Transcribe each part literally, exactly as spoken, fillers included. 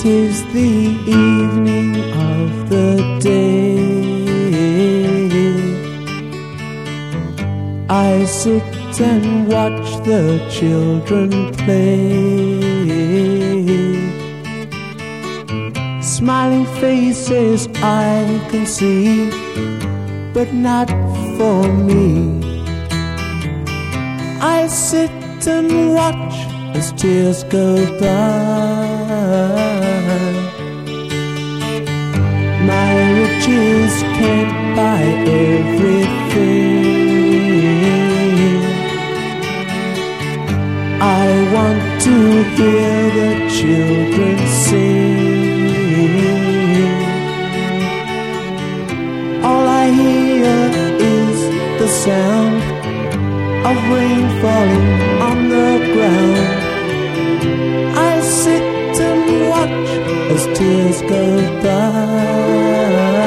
'Tis the evening of the day. I sit and watch the children play. Smiling faces I can see, but not for me. I sit and watch as tears go by. My riches can't buy everything. I want to hear the children sing. All I hear is the sound of rain falling on the ground. I sit and watch as tears go by.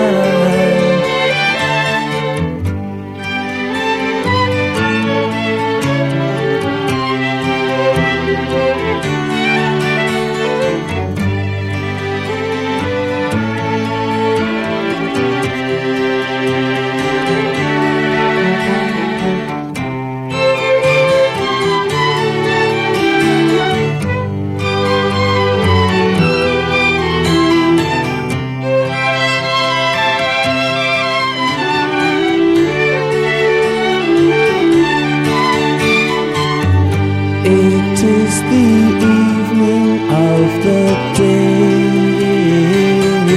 It is the evening of the day.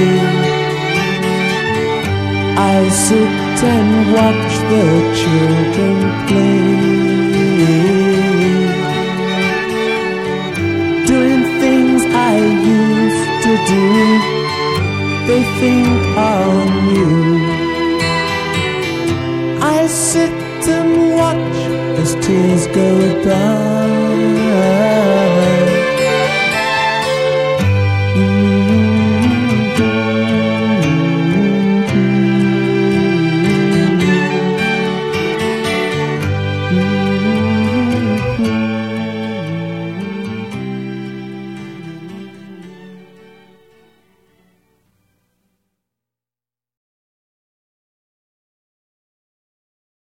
I sit and watch the children play, doing things I used to do. They think are new. I sit and watch as tears go by.